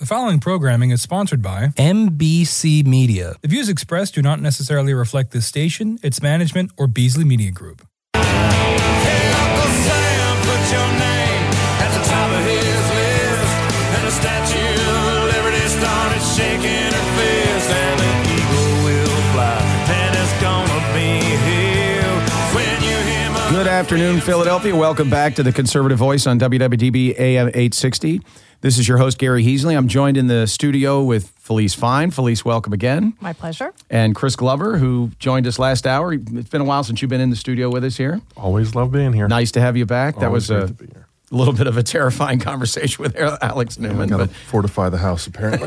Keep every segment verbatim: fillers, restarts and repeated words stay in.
The following programming is sponsored by M B C Media. The views expressed do not necessarily reflect this station, its management, or Beasley Media Group. Hey, Uncle Sam, put your name at the top of his list. And the Statue of Liberty started shaking her fist. And the eagle will fly, and it's gonna be here when you hear my... Good afternoon, Philadelphia. Welcome back to the Conservative Voice on W W D B A M eight sixty. This is your host, Gary Heasley. I'm joined in the studio with Felice Fine. Felice, welcome again. My pleasure. And Chris Glover, who joined us last hour. It's been a while since you've been in the studio with us here. Always love being here. Nice to have you back. That Always was a great to be here. little bit of a terrifying conversation with Alex Newman. Got to but fortify the house, apparently.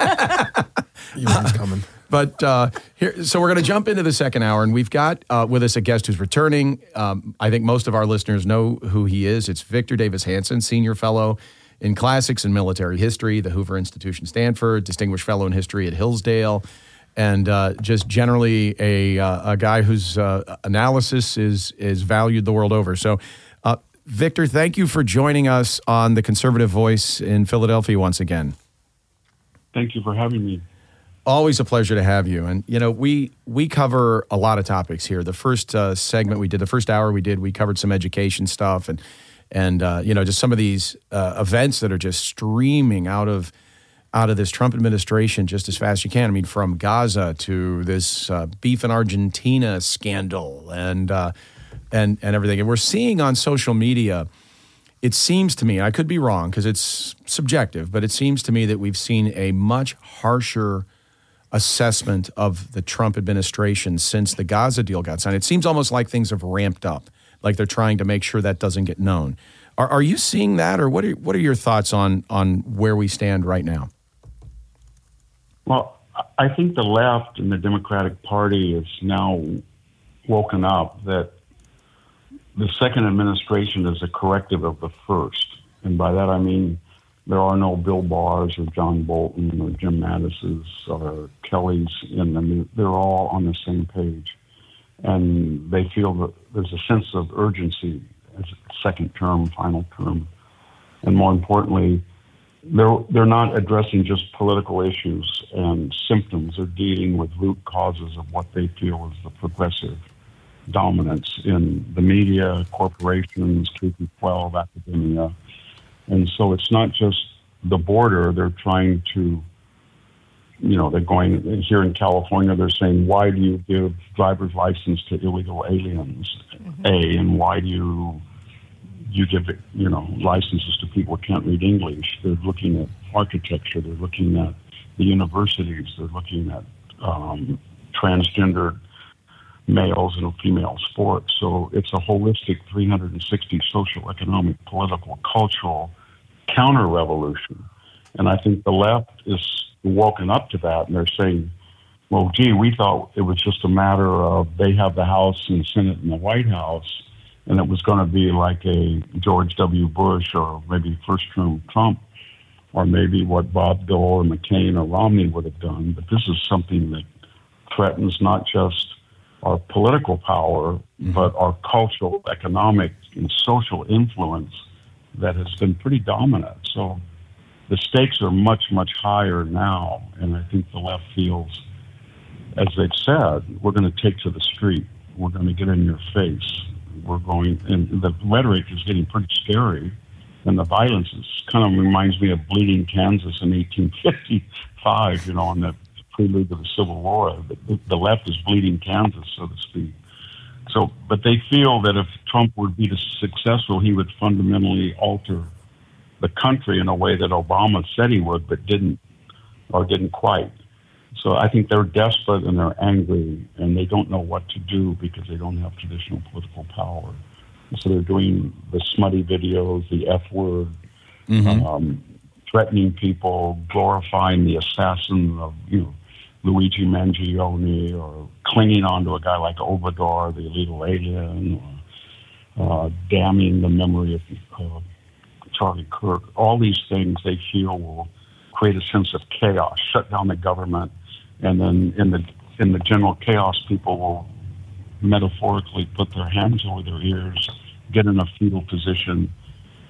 Elon's coming. But uh, here, so we're going to jump into the second hour, and we've got uh, with us a guest who's returning. Um, I think most of our listeners know who he is. It's Victor Davis Hanson, Senior Fellow in Classics and Military History, the Hoover Institution, Stanford, Distinguished Fellow in History at Hillsdale, and uh, just generally a uh, a guy whose uh, analysis is is valued the world over. So, uh, Victor, thank you for joining us on the Conservative Voice in Philadelphia once again. Thank you for having me. Always a pleasure to have you. And, you know, we we cover a lot of topics here. The first uh, segment we did, the first hour we did, we covered some education stuff and, and uh, you know, just some of these uh, events that are just streaming out of out of this Trump administration just as fast as you can. I mean, from Gaza to this uh, beef in Argentina scandal and, uh, and, and everything. And we're seeing on social media, it seems to me, I could be wrong because it's subjective, but it seems to me that we've seen a much harsher assessment of the Trump administration since the Gaza deal got signed. It seems almost like things have ramped up, like they're trying to make sure that doesn't get known. Are, are you seeing that, or what are what are your thoughts on on where we stand right now? Well, I think the left and the Democratic Party is now woken up that the second administration is a corrective of the first. And by that I mean there are no Bill Barrs or John Bolton or Jim Mattis's or Kelly's in them. They're all on the same page. And they feel that there's a sense of urgency as second term, final term. And more importantly, they're, they're not addressing just political issues and symptoms. They're dealing with root causes of what they feel is the progressive dominance in the media, corporations, K through twelve, academia. And so it's not just the border. They're trying to, you know, they're going here in California, they're saying, why do you give driver's license to illegal aliens, mm-hmm. A, and why do you, you give, you know, licenses to people who can't read English? They're looking at architecture. They're looking at the universities. They're looking at um, transgendered males and female sports. So it's a holistic three hundred sixty social, economic, political, cultural counter-revolution. And I think the left is woken up to that, and they're saying, well, gee, we thought it was just a matter of they have the House and Senate and the White House, and it was going to be like a George W. Bush or maybe first-term Trump, or maybe what Bob Dole or McCain or Romney would have done. But this is something that threatens not just our political power, mm-hmm. but our cultural, economic, and social influence that has been pretty dominant. So the stakes are much, much higher now, and I think the left feels, as they've said, we're going to take to the street. We're going to get in your face. We're going, and the rhetoric is getting pretty scary, and the violence is kind of reminds me of Bleeding Kansas in eighteen fifty-five, you know, on the prelude to the Civil War. The, the left is bleeding Kansas, so to speak. So, but they feel that if Trump would be successful, he would fundamentally alter the country in a way that Obama said he would, but didn't, or didn't quite. So I think they're desperate and they're angry, and they don't know what to do because they don't have traditional political power. So they're doing the smutty videos, the F word, mm-hmm. um, threatening people, glorifying the assassin of, you know, Luigi Mangione, or clinging on to a guy like Obrador, the illegal alien, or uh, damning the memory of uh, Charlie Kirk. All these things they feel will create a sense of chaos, shut down the government, and then in the in the general chaos, people will metaphorically put their hands over their ears, get in a fetal position,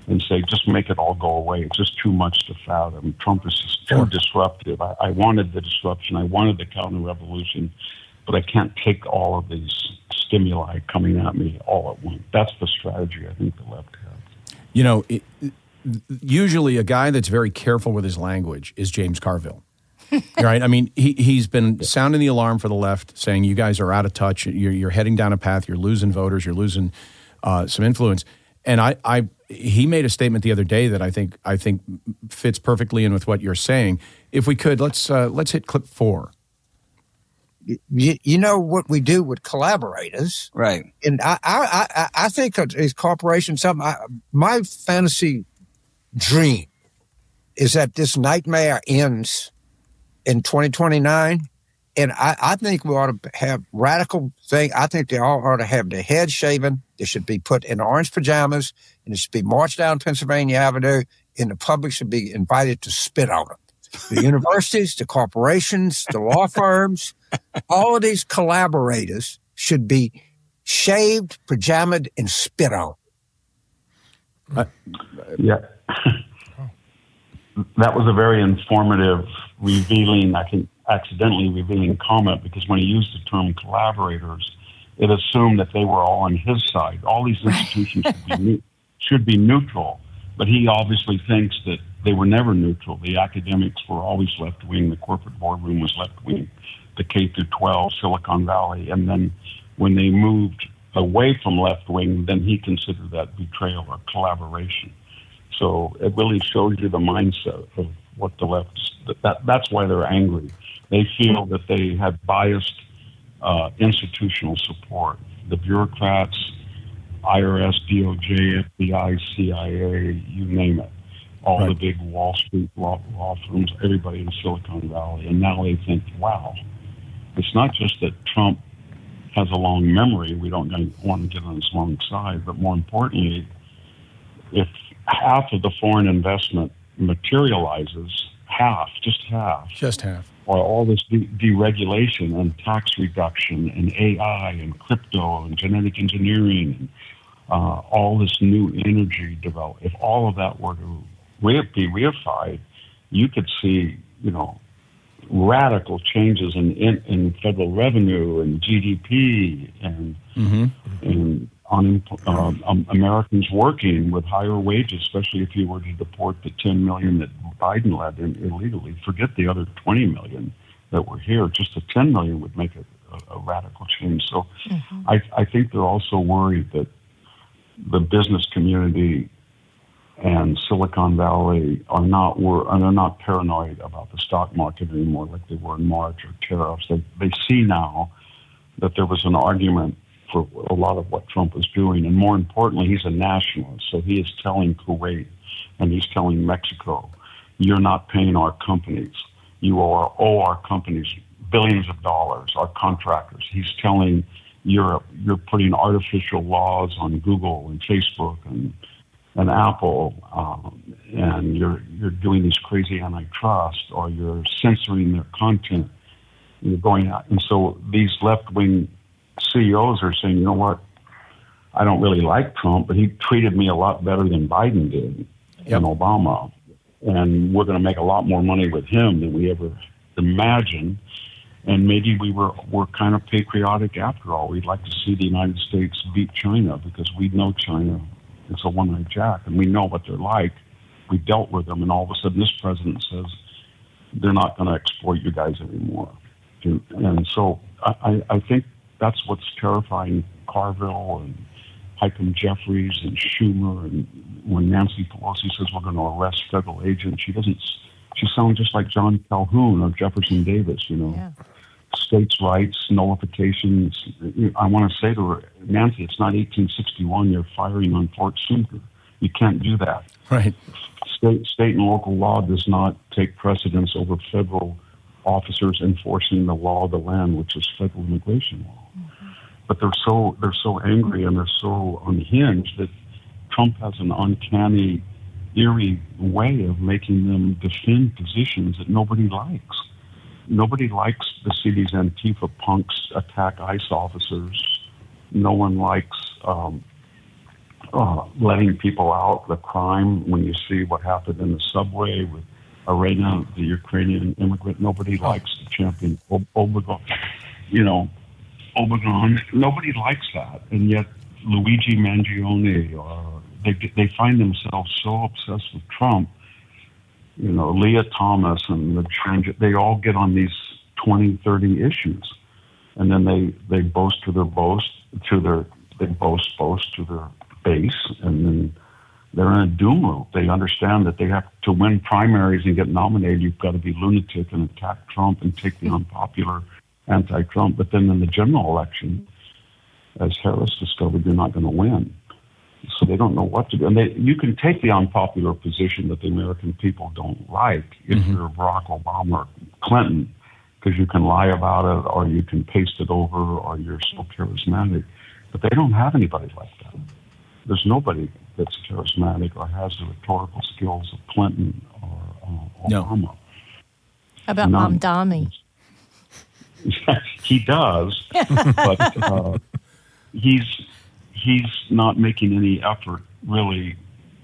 and say, just make it all go away. It's just too much to fathom. Trump is just too Sure. disruptive. I, I wanted the disruption. I wanted the counter-revolution, but I can't take all of these stimuli coming at me all at once. That's the strategy I think the left has. You know, it, usually a guy that's very careful with his language is James Carville. Right? I mean, he, he's been sounding the alarm for the left, saying you guys are out of touch. You're, you're heading down a path. You're losing voters. You're losing uh, some influence. And I, I, he made a statement the other day that I think I think fits perfectly in with what you're saying. If we could, let's uh, let's hit clip four. You, you know what we do with collaborators, Right. and I I I, I think these corporations. Something. I, my fantasy dream is that this nightmare ends in twenty twenty-nine, and I, I think we ought to have radical thing. I think they all ought to have their heads shaven. They should be put in orange pajamas, and it should be marched down Pennsylvania Avenue, and the public should be invited to spit on them. The universities, the corporations, the law firms, all of these collaborators should be shaved, pajamaed, and spit on. Uh, yeah. That was a very informative, revealing, I think, accidentally revealing comment, because when he used the term collaborators, it assumed that they were all on his side. All these institutions should be, ne- should be neutral, but he obviously thinks that they were never neutral. The academics were always left-wing. The corporate boardroom was left-wing. The K through twelve, Silicon Valley. And then when they moved away from left-wing, then he considered that betrayal or collaboration. So it really shows you the mindset of what the left, that, that that's why they're angry. They feel that they have biased uh, institutional support. The bureaucrats, I R S, D O J, F B I, C I A, you name it. All Right. the big Wall Street law, law firms, everybody in Silicon Valley. And now they think, wow, it's not just that Trump has a long memory. We don't want to get on his long side. But more importantly, if half of the foreign investment materializes, half, just half, Just half. or all this de- deregulation and tax reduction and A I and crypto and genetic engineering and uh, all this new energy develop, if all of that were to re- be reified, you could see, you know, radical changes in, in, in federal revenue and G D P and Mm-hmm. and on um, um, Americans working with higher wages, especially if you were to deport the ten million that Biden led in illegally. Forget the other twenty million that were here. Just the ten million would make a, a, a radical change. So mm-hmm. I, I think they're also worried that the business community and Silicon Valley are not were and they're not paranoid about the stock market anymore like they were in March or tariffs. They they see now that there was an argument for a lot of what Trump is doing, and more importantly, he's a nationalist. So he is telling Kuwait and he's telling Mexico, "You're not paying our companies. You owe, owe our companies billions of dollars. Our contractors." He's telling Europe, "You're putting artificial laws on Google and Facebook and." and Apple, um, and you're you're doing these crazy antitrust, or you're censoring their content. You're going out, and so these left-wing C E Os are saying, you know what? I don't really like Trump, but he treated me a lot better than Biden did Yep. and Obama, and we're going to make a lot more money with him than we ever imagined. And maybe we were we're kind of patriotic after all. We'd like to see the United States beat China because we know China. It's a one-eyed jack, and we know what they're like. We dealt with them, and all of a sudden this president says they're not going to exploit you guys anymore. And so I, I think that's what's terrifying Carville and Hakeem Jeffries and Schumer. And when Nancy Pelosi says we're going to arrest federal agents, she doesn't. She sounds just like John Calhoun or Jefferson Davis, you know. Yeah. States' rights, nullifications. I want to say to her, Nancy, it's not eighteen sixty-one. You're firing on Fort Sumter. You can't do that. Right. State, state and local law does not take precedence over federal officers enforcing the law of the land, which is federal immigration law. Mm-hmm. But they're so they're so angry and they're so unhinged that Trump has an uncanny, eerie way of making them defend positions that nobody likes. Nobody likes to see these Antifa punks attack ICE officers. No one likes um, uh, letting people out, the crime, when you see what happened in the subway with Arena, the Ukrainian immigrant, nobody likes the champion, Ob- Obagon, you know, Obagon. Nobody likes that. And yet Luigi Mangione, uh, they, they find themselves so obsessed with Trump. You know, Leah Thomas and the trans, they all get on these twenty, thirty issues. And then they, they boast to their boast, to their, they boast, boast to their base, and then they're in a doom loop. They understand that they have to win primaries and get nominated. You've got to be lunatic and attack Trump and take the unpopular anti-Trump. But then in the general election, as Harris discovered, you're not going to win. So they don't know what to do. And they, you can take the unpopular position that the American people don't like if mm-hmm. you're Barack Obama or Clinton, because you can lie about it, or you can paste it over, or you're so charismatic. But they don't have anybody like that. There's nobody that's charismatic or has the rhetorical skills of Clinton or uh, Obama. No. How about None. Mamdani? He does, but uh, he's he's not making any effort really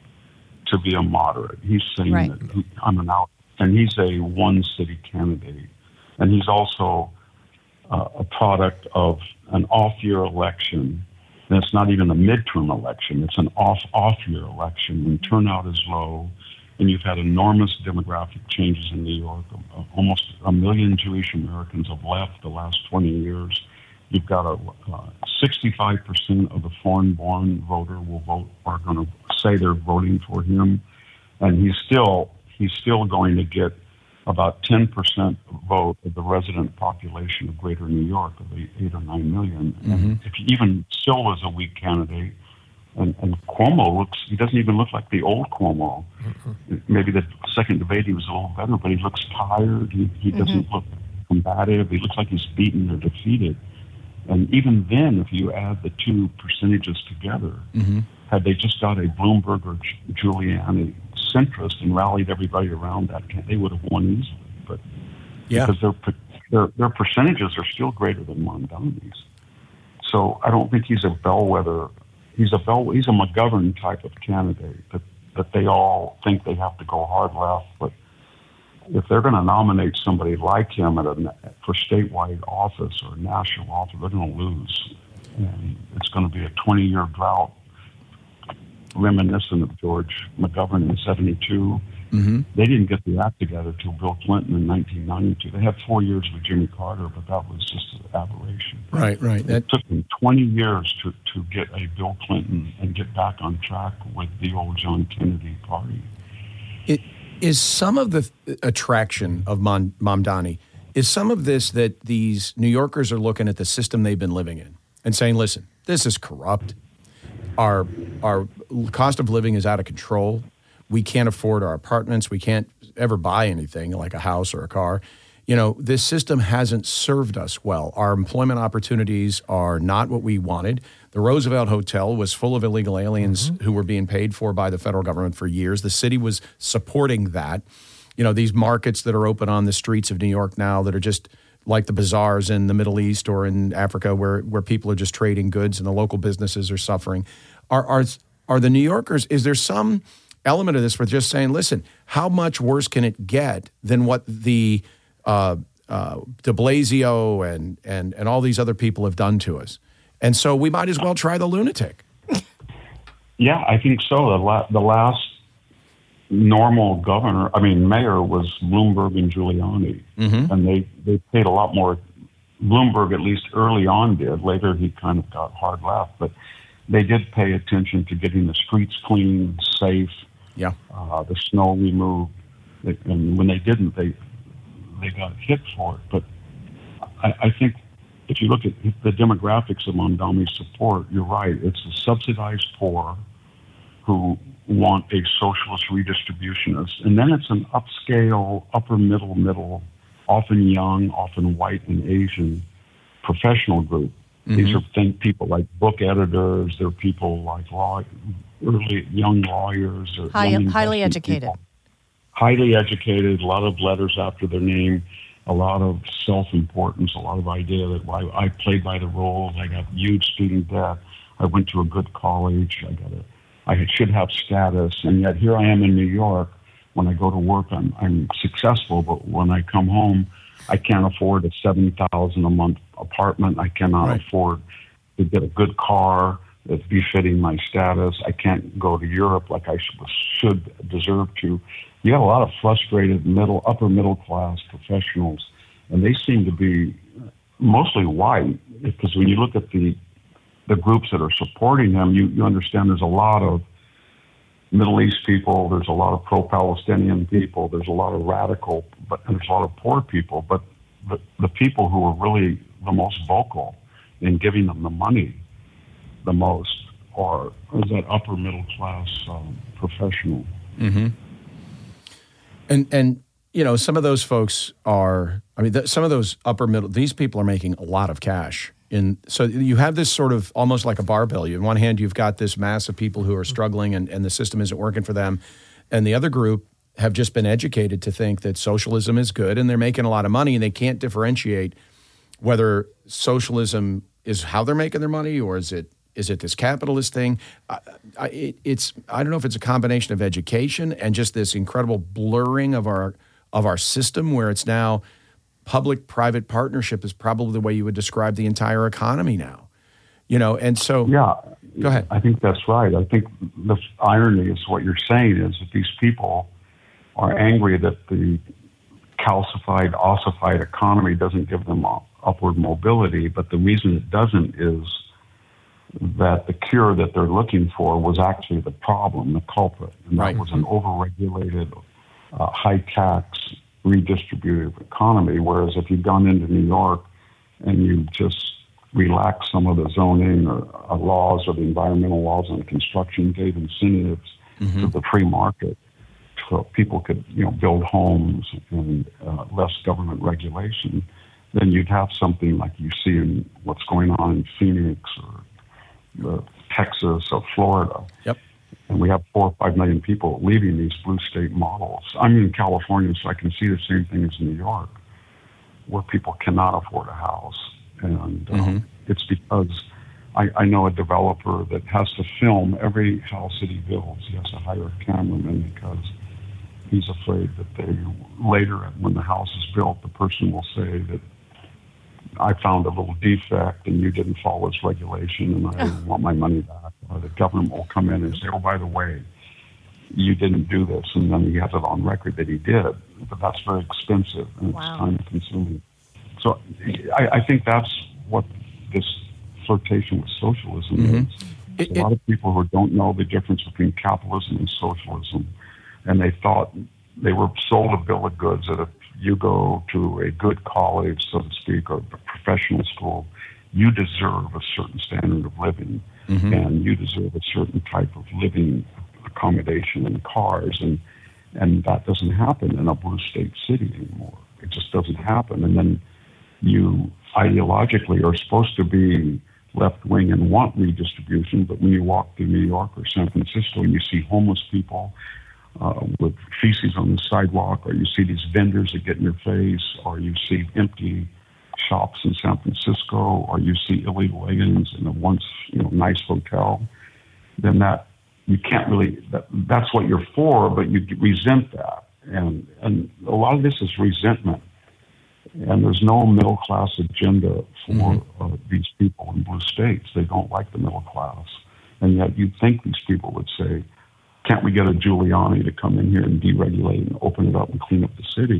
to be a moderate. He's saying right. that he, I'm an out, and he's a one-city candidate, and he's also uh, a product of an off-year election. And it's not even a midterm election. It's an off-off-year election when turnout is low, and you've had enormous demographic changes in New York. Almost a million Jewish Americans have left the last twenty years. You've got a uh, sixty-five percent of the foreign-born voter will vote, are going to say they're voting for him, and he's still he's still going to get about ten percent vote of the resident population of Greater New York, of the eight or nine million. Mm-hmm. And if he even still was a weak candidate, and, and Cuomo looks, he doesn't even look like the old Cuomo. Mm-hmm. Maybe the second debate he was a little better, but he looks tired. He, he mm-hmm. doesn't look combative. He looks like he's beaten or defeated. And even then, if you add the two percentages together, mm-hmm. had they just got a Bloomberg or Giuliani centrist and rallied everybody around that, they would have won easily. But yeah. because their, their their percentages are still greater than Mamdani's. So I don't think he's a bellwether. He's a bell. He's a McGovern type of candidate that that they all think they have to go hard left. But if they're going to nominate somebody like him at a, for statewide office or national office, they're going to lose, and it's going to be a twenty-year drought, reminiscent of George McGovern in seventy-two. Mm-hmm. They didn't get the act together till Bill Clinton in nineteen ninety-two. They had four years with Jimmy Carter, but that was just an aberration. Right, right. It took them twenty years to, to get a Bill Clinton and get back on track with the old John Kennedy party. It is some of the attraction of Mon- Mamdani, is some of this that these New Yorkers are looking at the system they've been living in and saying, listen, this is corrupt. Our our cost of living is out of control. We can't afford our apartments. We can't ever buy anything like a house or a car. You know, this system hasn't served us well. Our employment opportunities are not what we wanted. The Roosevelt Hotel was full of illegal aliens mm-hmm. who were being paid for by the federal government for years. The city was supporting that. You know, these markets that are open on the streets of New York now that are just like the bazaars in the Middle East or in Africa where, where people are just trading goods and the local businesses are suffering. Are, are, are the New Yorkers, is there some element of this for just saying, listen, how much worse can it get than what the uh, uh, de Blasio and, and, and all these other people have done to us? And so we might as well try the lunatic. Yeah, I think so. The, la- the last normal governor, I mean, mayor was Bloomberg and Giuliani. Mm-hmm. And they, they paid a lot more. Bloomberg, at least early on, did. Later, he kind of got hard left. But they did pay attention to getting the streets clean, safe, yeah, uh, the snow removed. And when they didn't, they they got hit for it. But I, I think if you look at the demographics of Mamdani's support, you're right. It's the subsidized poor who want a socialist redistributionist. And then it's an upscale, upper middle, middle, often young, often white and Asian professional group. Mm-hmm. These are think people like book editors. They're people like law, early young lawyers. Or High, young highly educated. People. Highly educated, a lot of letters after their name, a lot of self-importance, a lot of idea that I, I played by the rules, I got huge student debt. I went to a good college. I got a, I should have status, and yet here I am in New York. When I go to work, I'm I'm successful, but when I come home, I can't afford a seventy thousand a month apartment. I cannot Right. afford to get a good car that's befitting my status. I can't go to Europe like I should, should deserve to. You have a lot of frustrated middle, upper middle class professionals, and they seem to be mostly white, because when you look at the the groups that are supporting him, you, you understand there's a lot of Middle East people, there's a lot of pro-Palestinian people, there's a lot of radical, but and there's a lot of poor people, but the, the people who are really the most vocal in giving them the money the most are is that upper middle class um, professional. Mm-hmm. And and you know, some of those folks are. I mean, th- some of those upper middle. These people are making a lot of cash. In so you have this sort of almost like a barbell. You, on one hand, you've got this mass of people who are struggling and, and the system isn't working for them, and the other group have just been educated to think that socialism is good, and they're making a lot of money, and they can't differentiate whether socialism is how they're making their money or is it is it this capitalist thing. I, I, it, it's I don't know if it's a combination of education and just this incredible blurring of our of our system where it's now public-private partnership is probably the way you would describe the entire economy now. You know, and so yeah, go ahead. I think that's right. I think the irony is what you're saying is that these people are angry that the calcified, ossified economy doesn't give them upward mobility, but the reason it doesn't is that the cure that they're looking for was actually the problem, the culprit, and that Right. was an overregulated, uh, high-tax, redistributive economy, whereas if you've gone into New York and you just relax some of the zoning or uh, laws or the environmental laws on construction, gave incentives Mm-hmm. to the free market so people could, you know, build homes and uh, less government regulation, then you'd have something like you see in what's going on in Phoenix or uh, Texas or Florida. Yep. And we have four or five million people leaving these blue state models. I'm in California, so I can see the same thing as New York, where people cannot afford a house. And um, Mm-hmm. it's because I, I know a developer that has to film every house that he builds. He has to hire a cameraman because he's afraid that they later, when the house is built, the person will say that I found a little defect and you didn't follow its regulation and I want my money back. Or the government will come in and say, oh, by the way, you didn't do this. And then he has it on record that he did. But that's very expensive and it's Wow. time consuming. So I, I think that's what this flirtation with socialism Mm-hmm. is. It- There's a lot of people who don't know the difference between capitalism and socialism. And they thought they were sold a bill of goods that if you go to a good college, so to speak, or a professional school, you deserve a certain standard of living, Mm-hmm. and you deserve a certain type of living accommodation and cars, and and that doesn't happen in a blue state city anymore. It just doesn't happen. And then you ideologically are supposed to be left wing and want redistribution, but when you walk through New York or San Francisco and you see homeless people uh, with feces on the sidewalk, or you see these vendors that get in your face, or you see empty shops in San Francisco, or you see illegal aliens in a once you know nice hotel, then that you can't really. That, that's what you're for, but you resent that, and and a lot of this is resentment. And there's no middle class agenda for mm-hmm. uh, these people in blue states. They don't like the middle class, and yet you'd think these people would say, "Can't we get a Giuliani to come in here and deregulate and open it up and clean up the city?"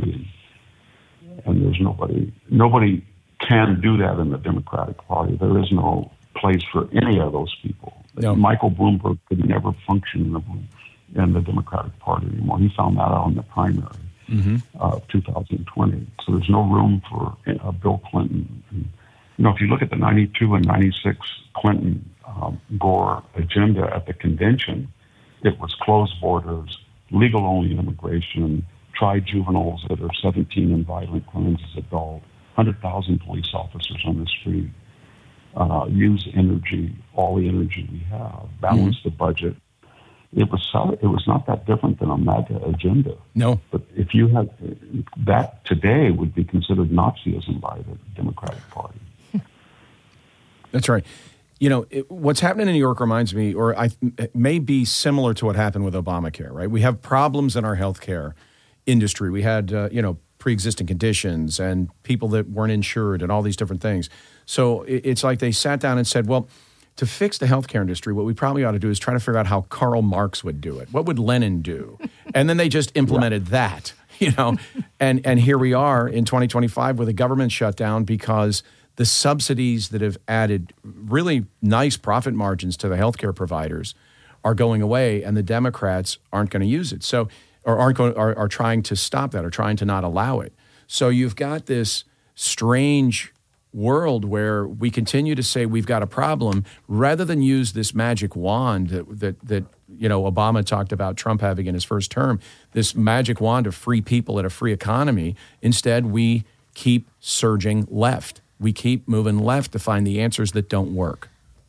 And, and there's nobody. Nobody can do that in the Democratic Party. There is no place for any of those people. No. Michael Bloomberg could never function in the, in the Democratic Party anymore. He found that out in the primary. Mm-hmm. Uh, two thousand twenty. So there's no room for uh, Bill Clinton. And, you know, if you look at the ninety-two and ninety-six Clinton um, Gore agenda at the convention, it was closed borders, legal only immigration, try juveniles that are seventeen and violent crimes as adults, one hundred thousand police officers on the street, uh, use energy, all the energy we have, balance mm-hmm. the budget. It was it was not that different than a MAGA agenda. No. But if you had that today would be considered Nazism by the Democratic Party. That's right. you know, it, what's happening in New York reminds me, or I it may be similar to what happened with Obamacare, right? We have problems in our healthcare industry. We had, uh, you know, pre-existing conditions and people that weren't insured and all these different things. So it, it's like they sat down and said, well, to fix the healthcare industry, what we probably ought to do is try to figure out how Karl Marx would do it. What would Lenin do? And then they just implemented yeah. that, you know, and, and here we are in twenty twenty-five with a government shutdown because the subsidies that have added really nice profit margins to the healthcare providers are going away, and the Democrats aren't going to use it. So, or aren't going, are, are trying to stop that, or trying to not allow it. So you've got this strange world where we continue to say we've got a problem rather than use this magic wand that that, that you know Obama talked about Trump having in his first term, this magic wand of free people and a free economy. Instead, we keep surging left. We keep moving left to find the answers that don't work.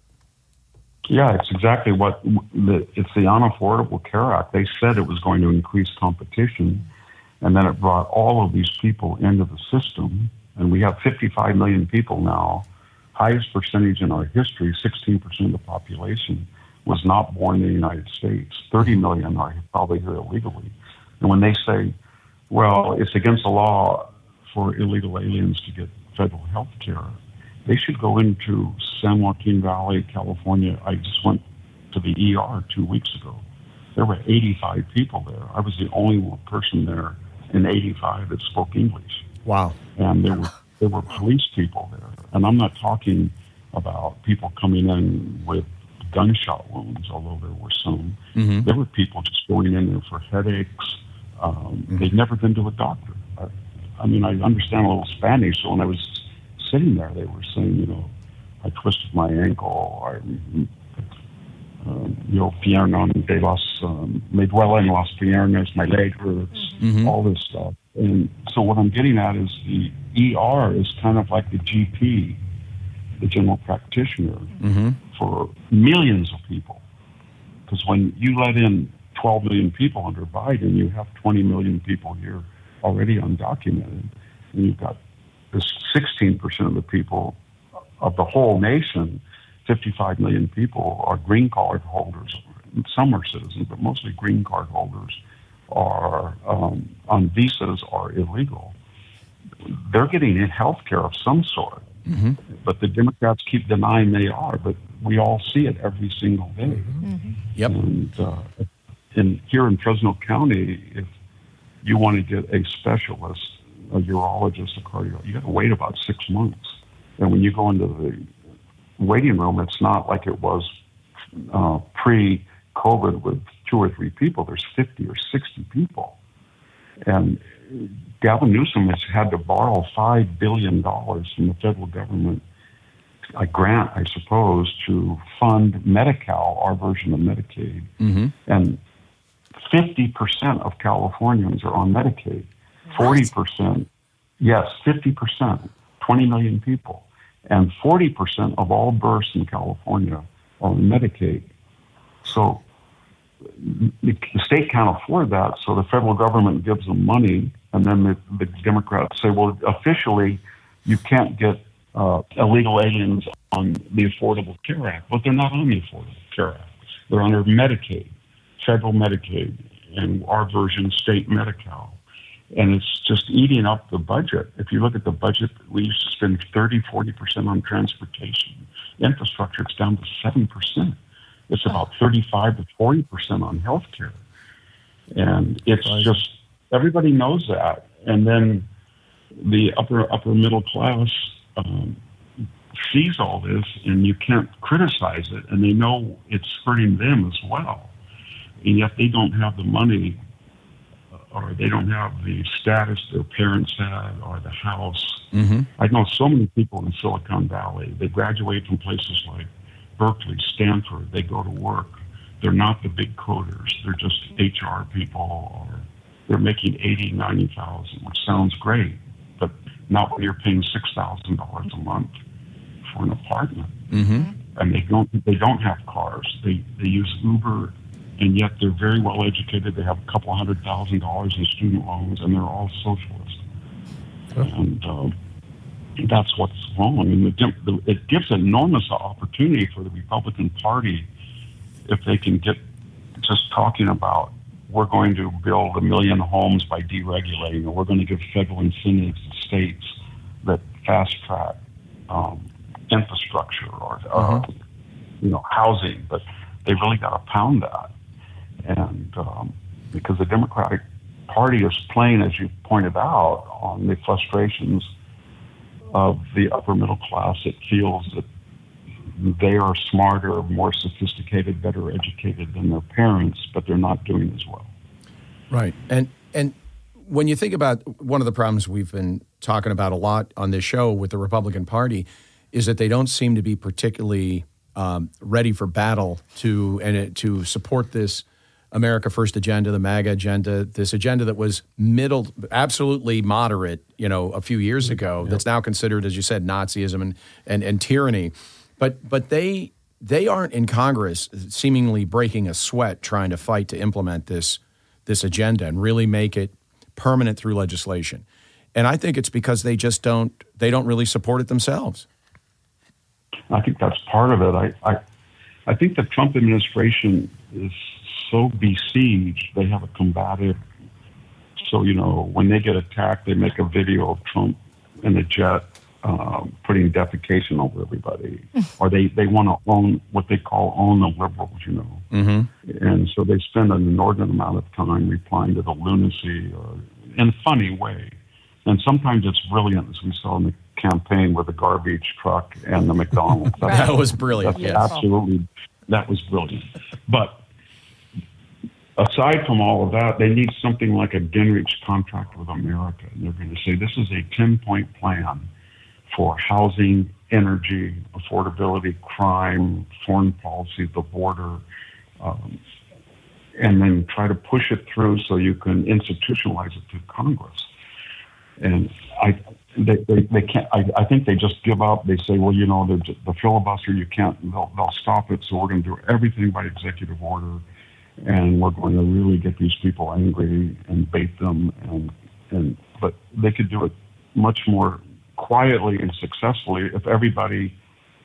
Yeah, it's exactly what the, it's the Unaffordable Care Act. They said it was going to increase competition, and then it brought all of these people into the system. And we have fifty-five million people now, highest percentage in our history. sixteen percent of the population was not born in the United States. thirty million are probably here illegally. And when they say, well, it's against the law for illegal aliens to get federal health care, they should go into San Joaquin Valley, California. I just went to the E R two weeks ago. There were eighty-five people there. I was the only one person there in eighty-five that spoke English. Wow. And there were there were police people there. And I'm not talking about people coming in with gunshot wounds, although there were some. Mm-hmm. There were people just going in there for headaches. Um, mm-hmm. They'd never been to a doctor. I, I mean, I understand a little Spanish, so when I was sitting there, they were saying, you know, I twisted my ankle, I, uh, yo pierna de las, um, me duele en las piernas, my leg hurts, mm-hmm. all this stuff. And so what I'm getting at is the E R is kind of like the G P, the general practitioner, mm-hmm. for millions of people. Because when you let in twelve million people under Biden, you have twenty million people here already undocumented. And you've got this sixteen percent of the people of the whole nation, fifty-five million people are green card holders. Some are citizens, but mostly green card holders are um, on visas are illegal. They're getting health care of some sort, mm-hmm. but the Democrats keep denying they are, but we all see it every single day. Mm-hmm. Yep. And uh, in, here in Fresno County, if you want to get a specialist, a urologist, a cardiologist, you got to wait about six months. And when you go into the waiting room, it's not like it was uh, pre-COVID with two or three people. There's fifty or sixty people. And Gavin Newsom has had to borrow five billion dollars from the federal government, a grant, I suppose, to fund Medi-Cal, our version of Medicaid. Mm-hmm. And fifty percent of Californians are on Medicaid. forty percent, yes, fifty percent, twenty million people. And forty percent of all births in California are on Medicaid. So the state can't afford that, so the federal government gives them money, and then the, the Democrats say, well, officially, you can't get uh, illegal aliens on the Affordable Care Act. But they're not on the Affordable Care Act. They're under Medicaid, federal Medicaid, and our version, state Medi-Cal. And it's just eating up the budget. If you look at the budget, we used to spend thirty, forty percent on transportation. Infrastructure, it's down to seven percent. It's about thirty-five to forty percent on healthcare. And it's just, everybody knows that. And then the upper, upper middle class um, sees all this, and you can't criticize it, and they know it's hurting them as well. And yet they don't have the money, or they don't have the status their parents had, or the house. Mm-hmm. I know so many people in Silicon Valley. They graduate from places like Berkeley, Stanford. They go to work. They're not the big coders. They're just H R people, or they're making eighty, ninety thousand, which sounds great, but not when you're paying six thousand dollars a month for an apartment. Mm-hmm. And they don't. They don't have cars. They they use Uber. And yet they're very well educated. They have a couple hundred thousand dollars in student loans, and they're all socialists. Huh. And uh, that's what's wrong. And the, the, it gives enormous opportunity for the Republican Party if they can get just talking about we're going to build a million homes by deregulating, or we're going to give federal incentives to states that fast track um, infrastructure or uh, Mm-hmm. you know housing. But they really got to pound that, and um, because the Democratic Party is playing, as you pointed out, on the frustrations of the upper middle class that feels that they are smarter, more sophisticated, better educated than their parents, but they're not doing as well. Right. And and when you think about one of the problems we've been talking about a lot on this show with the Republican Party is that they don't seem to be particularly um, ready for battle to and it, to support this America First agenda, the MAGA agenda, this agenda that was middle, absolutely moderate, you know, a few years ago. Yep. That's now considered, as you said, Nazism and and, and tyranny. But but they they aren't in Congress seemingly breaking a sweat trying to fight to implement this this agenda and really make it permanent through legislation. And I think it's because they just don't they don't really support it themselves. I think that's part of it. I I, I think the Trump administration is so besieged. They have a combative. So, you know, when they get attacked, they make a video of Trump in a jet um, putting defecation over everybody. Or they, they want to own what they call own the liberals, you know. Mm-hmm. And so they spend an inordinate amount of time replying to the lunacy or in a funny way. And sometimes it's brilliant, as we saw in the campaign with the garbage truck and the McDonald's. Right. That was brilliant. That's yes. Absolutely, that was brilliant. But aside from all of that, they need something like a Gingrich contract with America. And they're going to say, this is a ten-point plan for housing, energy, affordability, crime, foreign policy, the border, um, and then try to push it through so you can institutionalize it through Congress. And I, they, they, they can't. I, I think they just give up. They say, well, you know, the, the filibuster, you can't. They'll, they'll stop it. So we're going to do everything by executive order, and we're going to really get these people angry and bait them. And and but they could do it much more quietly and successfully if everybody,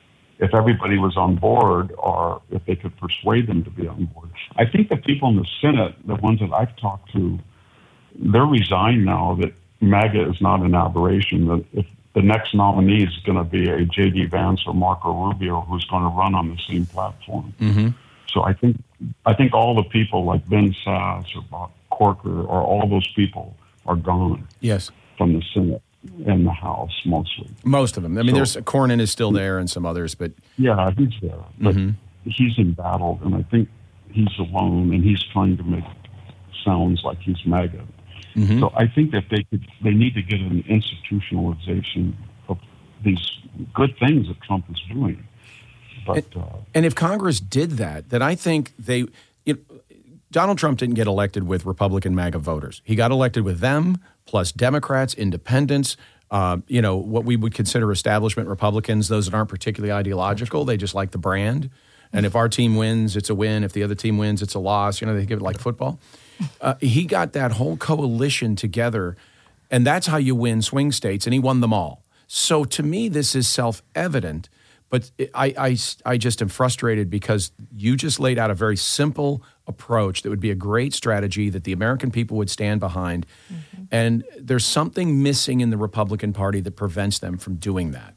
if everybody was on board, or if they could persuade them to be on board. I think the people in the Senate, the ones that I've talked to, they're resigned now that MAGA is not an aberration, that if the next nominee is going to be a J D Vance or Marco Rubio who's going to run on the same platform. Mm-hmm. So I think I think all the people like Ben Sass or Bob Corker or all those people are gone. Yes. From the Senate and the House mostly. Most of them. I mean, so, there's Cornyn is still there and some others, but yeah, he's there, but mm-hmm. he's embattled, and I think he's alone, and he's trying to make sounds like he's MAGA. Mm-hmm. So I think that they could, they need to get an institutionalization of these good things that Trump is doing. But and, uh, and if Congress did that, then I think they, you know, Donald Trump didn't get elected with Republican MAGA voters. He got elected with them, plus Democrats, independents, uh, you know, what we would consider establishment Republicans, those that aren't particularly ideological. They just like the brand. And if our team wins, it's a win. If the other team wins, it's a loss. You know, they give it like football. Uh, he got that whole coalition together, and that's how you win swing states, and he won them all. So to me, this is self-evident, but I, I, I just am frustrated because you just laid out a very simple approach that would be a great strategy that the American people would stand behind, mm-hmm. and there's something missing in the Republican Party that prevents them from doing that.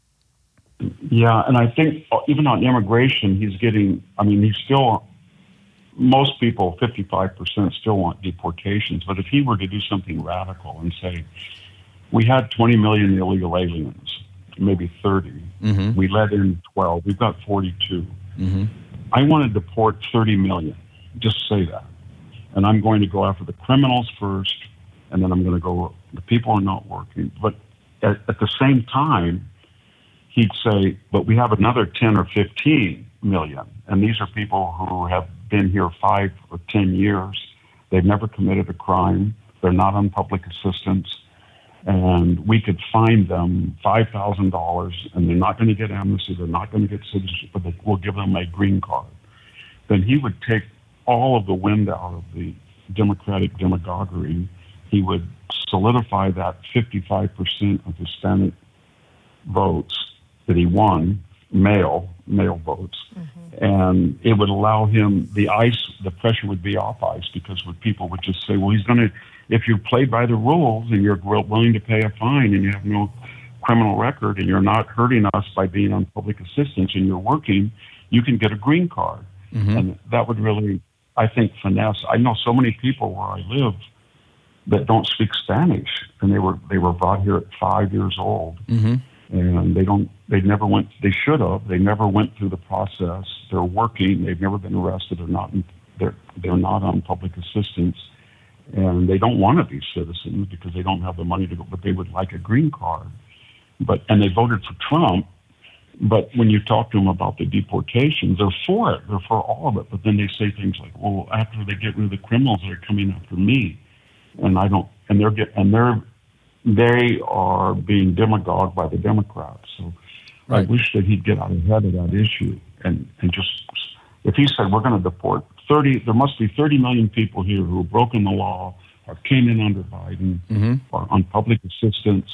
Yeah, and I think even on immigration, he's getting, I mean, he's still... Most people, fifty-five percent, still want deportations. But if he were to do something radical and say, we had twenty million illegal aliens, maybe thirty. Mm-hmm. We let in twelve. We've got forty-two. Mm-hmm. I want to deport thirty million. Just say that. And I'm going to go after the criminals first, and then I'm going to go, the people are not working. But at, at the same time, he'd say, but we have another ten or fifteen million. And these are people who have been here five or ten years. They've never committed a crime. They're not on public assistance. And we could fine them five thousand dollars, and they're not going to get amnesty. They're not going to get citizenship, but we'll give them a green card. Then he would take all of the wind out of the Democratic demagoguery. He would solidify that fifty-five percent of Hispanic votes that he won, mail, mail votes. Mm-hmm. And it would allow him, the ice, the pressure would be off ice because what people would just say, well, he's going to, if you play by the rules and you're willing to pay a fine and you have no criminal record and you're not hurting us by being on public assistance and you're working, you can get a green card. Mm-hmm. And that would really, I think, finesse. I know so many people where I live that don't speak Spanish, and they were they were brought here at five years old, mm-hmm. and they don't they never went. They should have. They never went through the process. They're working. They've never been arrested. They're not. They're they're not on public assistance, and they don't want to be citizens because they don't have the money to go. But they would like a green card. But and they voted for Trump. But when you talk to them about the deportations, they're for it. They're for all of it. But then they say things like, "Well, after they get rid of the criminals, they're coming after me." And I don't, and they're get, and they're, they are being demagogued by the Democrats. So right. I wish that he'd get out ahead of that issue and, and just, if he said we're going to deport thirty, there must be thirty million people here who have broken the law or came in under Biden mm-hmm. or on public assistance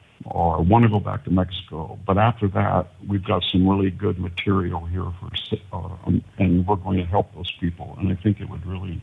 or want to go back to Mexico. But after that, we've got some really good material here for, uh, and we're going to help those people. And I think it would really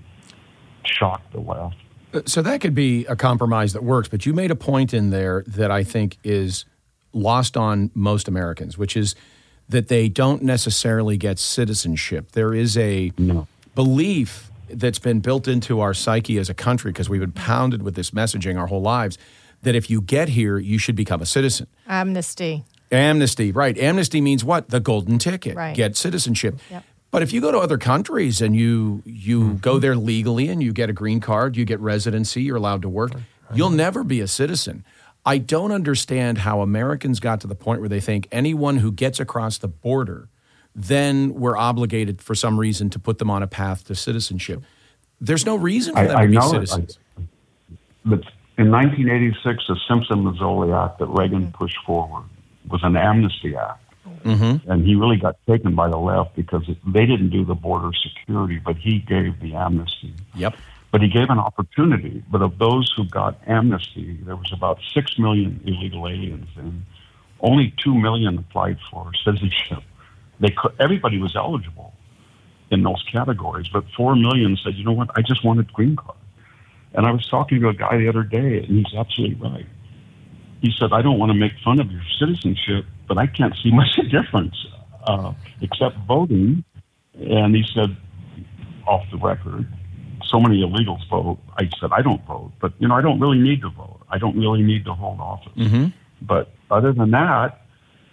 shock the left. So that could be a compromise that works, but you made a point in there that I think is lost on most Americans, which is that they don't necessarily get citizenship. There is a no. belief that's been built into our psyche as a country because we've been pounded with this messaging our whole lives that if you get here, you should become a citizen. Amnesty. Amnesty, right. Amnesty means what? The golden ticket. Right. Get citizenship. Yep. But if you go to other countries and you you mm-hmm. go there legally and you get a green card, you get residency, you're allowed to work, right. you'll never be a citizen. I don't understand how Americans got to the point where they think anyone who gets across the border, then we're obligated for some reason to put them on a path to citizenship. There's no reason for them I, I to be know citizens. I, but in nineteen eighty-six, the Simpson-Mazzoli Act that Reagan mm-hmm. pushed forward was an amnesty act. Mm-hmm. And he really got taken by the left because it, they didn't do the border security, but he gave the amnesty. Yep. But he gave an opportunity. But of those who got amnesty, there was about six million illegal aliens, and only two million applied for citizenship. They could, everybody was eligible in those categories, but four million said, you know what, I just wanted green card. And I was talking to a guy the other day, and he's absolutely right. He said, I don't want to make fun of your citizenship, but I can't see much difference uh, except voting. And he said, off the record, so many illegals vote. I said, I don't vote, but, you know, I don't really need to vote. I don't really need to hold office. Mm-hmm. But other than that,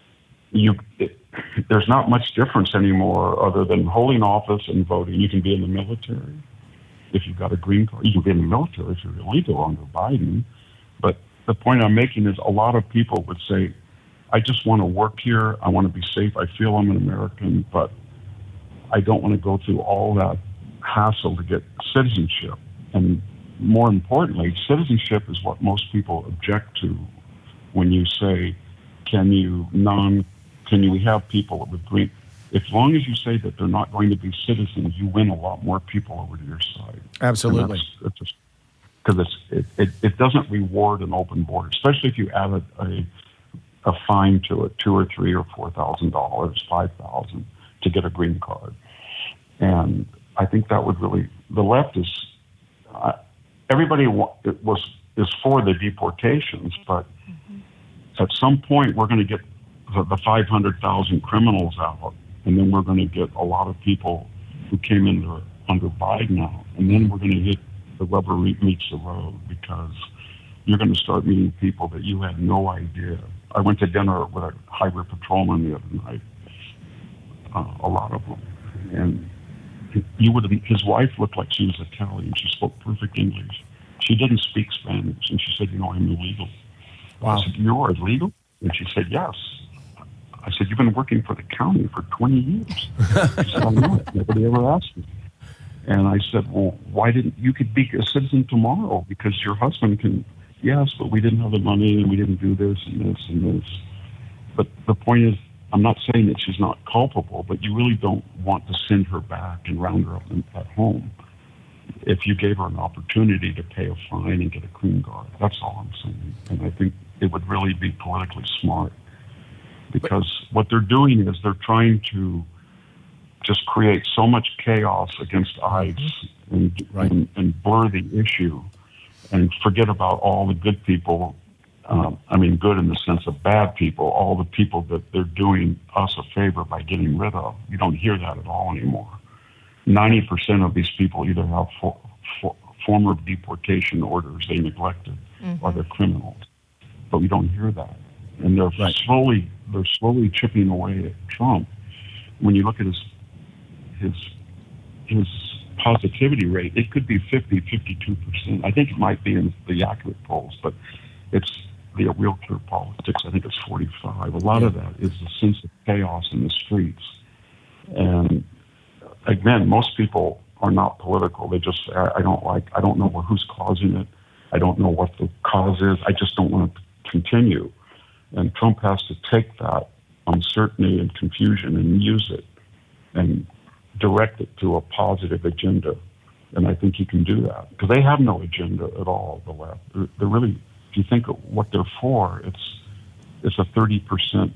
you it, there's not much difference anymore other than holding office and voting. You can be in the military if you've got a green card. You can be in the military if you're illegal under Biden. But the point I'm making is a lot of people would say, I just want to work here. I want to be safe. I feel I'm an American, but I don't want to go through all that hassle to get citizenship. And more importantly, citizenship is what most people object to when you say, can you non, can you have people with green, as long as you say that they're not going to be citizens, you win a lot more people over to your side. Absolutely. Because it, it, it doesn't reward an open border, especially if you add a, a, a fine to it, two or three or four thousand dollars, five thousand to get a green card. And I think that would really, the left is, uh, everybody wa- it was is for the deportations, but mm-hmm. at some point we're going to get the, the five hundred thousand criminals out, and then we're going to get a lot of people who came in there under Biden out, and then we're going to hit the rubber meets the road because you're going to start meeting people that you had no idea. I went to dinner with a highway patrolman the other night, uh, a lot of them, and you would have, his wife looked like she was Italian. She spoke perfect English. She didn't speak Spanish, and she said, you know, I'm illegal. Wow. I said, you are illegal? And she said, yes. I said, you've been working for the county for twenty years. She said, I know. Nobody ever asked me. And I said, well, why didn't, you could be a citizen tomorrow because your husband can, yes, but we didn't have the money and we didn't do this and this and this. But the point is, I'm not saying that she's not culpable, but you really don't want to send her back and round her up at home if you gave her an opportunity to pay a fine and get a green card. That's all I'm saying. And I think it would really be politically smart because what they're doing is they're trying to just create so much chaos against ICE mm-hmm. and, right. and, and blur the issue and forget about all the good people. Um, I mean, good in the sense of bad people, all the people that they're doing us a favor by getting rid of. You don't hear that at all anymore. ninety percent of these people either have for, for, former deportation orders they neglected mm-hmm. or they're criminals. But we don't hear that. And they're right. slowly they're slowly chipping away at Trump. When you look at his his his positivity rate, it could be fifty, fifty-two percent. I think it might be in the accurate polls, but it's the real clear politics. I think it's forty-five. A lot yeah. of that is the sense of chaos in the streets. And again, most people are not political. They just say, I don't like, I don't know who's causing it. I don't know what the cause is. I just don't want it to continue. And Trump has to take that uncertainty and confusion and use it and direct it to a positive agenda. And I think he can do that. Because they have no agenda at all, the left. They're, they're really, if you think of what they're for, it's it's a thirty percent